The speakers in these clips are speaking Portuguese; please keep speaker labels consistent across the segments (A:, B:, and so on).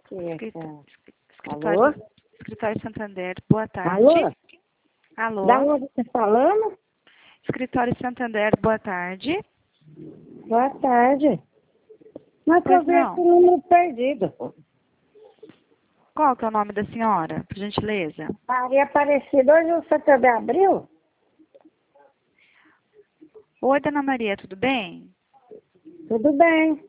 A: Alô?
B: Escritório Santander, boa tarde.
A: Alô?
B: Alô?
A: Da onde você está falando?
B: Escritório Santander, boa tarde.
A: Boa tarde. Mas
B: Pois
A: eu vi
B: não.
A: esse número perdido.
B: Qual que é o nome da senhora, por gentileza?
A: Maria Aparecida, hoje o Santander abriu?
B: Oi, dona Maria, tudo bem?
A: Tudo bem.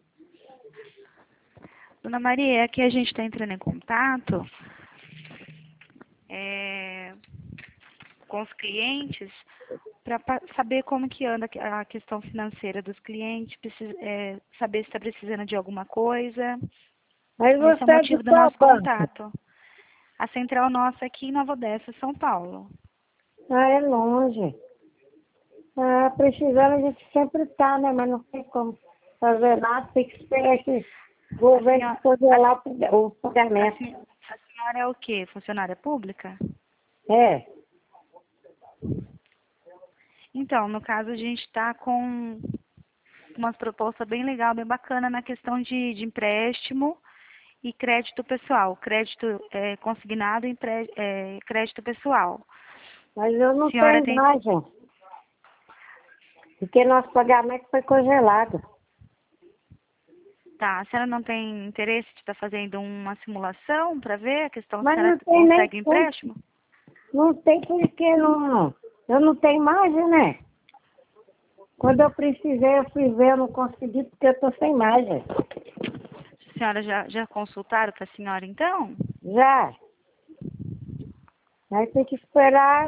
B: Dona Maria, aqui a gente está entrando em contato com os clientes para saber como que anda a questão financeira dos clientes, saber se está precisando de alguma coisa.
A: Mas
B: Esse é o
A: você é de
B: motivo do
A: qual
B: nosso
A: banco?
B: contato. A central nossa aqui em Nova Odessa, São Paulo.
A: Ah, é longe. Ah, precisando a gente sempre está, né? Mas não tem como fazer nada, tem que esperar esse governo congelar o pagamento.
B: A senhora é o quê? Funcionária pública?
A: É.
B: Então, no caso, a gente está com umas propostas bem legal, bem bacana na questão de empréstimo e crédito pessoal. Crédito consignado e crédito pessoal.
A: Mas eu não
B: A senhora
A: tenho
B: tem...
A: imagem. Porque nosso pagamento foi congelado.
B: Tá, a senhora não tem interesse de estar fazendo uma simulação para ver a questão se a
A: Mas
B: senhora
A: não tem nem
B: consegue
A: como.
B: empréstimo?
A: Não tem porque não. Eu não tenho imagem, né? Quando eu precisei, eu fui ver, eu não consegui porque eu estou sem imagem.
B: A senhora já consultaram para a senhora, então?
A: Já. Aí tem que esperar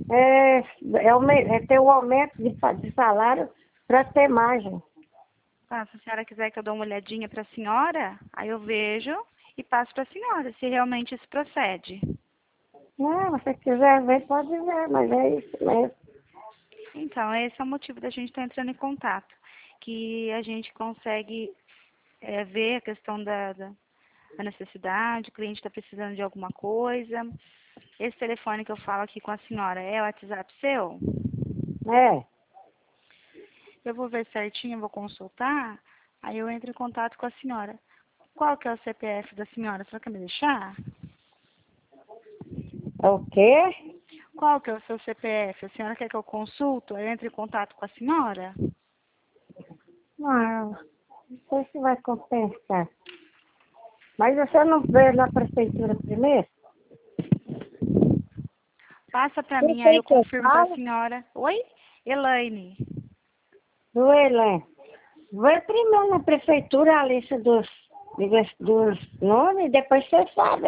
A: ter um aumento de salário para ter imagem.
B: Tá, se a senhora quiser que eu dê uma olhadinha para a senhora, aí eu vejo e passo para a senhora, se realmente isso procede.
A: Não, se você quiser ver, pode ver, mas é isso mesmo.
B: Então, esse é o motivo da gente estar entrando em contato, que a gente consegue ver a questão da necessidade, o cliente está precisando de alguma coisa. Esse telefone que eu falo aqui com a senhora é o WhatsApp seu?
A: É.
B: Eu vou ver certinho, eu vou consultar, aí eu entro em contato com a senhora. Qual que é o CPF da senhora? A senhora quer me deixar?
A: É o quê?
B: Qual que é o seu CPF? A senhora quer que eu consulto? Eu entro em contato com a senhora?
A: Não, não sei se vai compensar. Mas você não veio na prefeitura primeiro?
B: Passa para
A: Não
B: mim, aí
A: sei
B: eu
A: o que eu
B: confirmo para a
A: falo.
B: senhora. Oi? Elaine.
A: Do Helene. Vai primeiro na prefeitura a lista dos nomes, depois você sabe.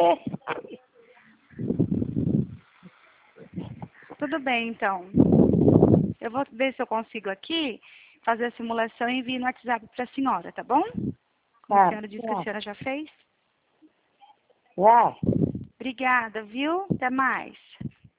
B: Tudo bem, então. Eu vou ver se eu consigo aqui fazer a simulação e envio no WhatsApp para a senhora, tá bom? Como a
A: Tá,
B: senhora disse que a senhora já fez.
A: já.
B: Obrigada, viu? Até mais.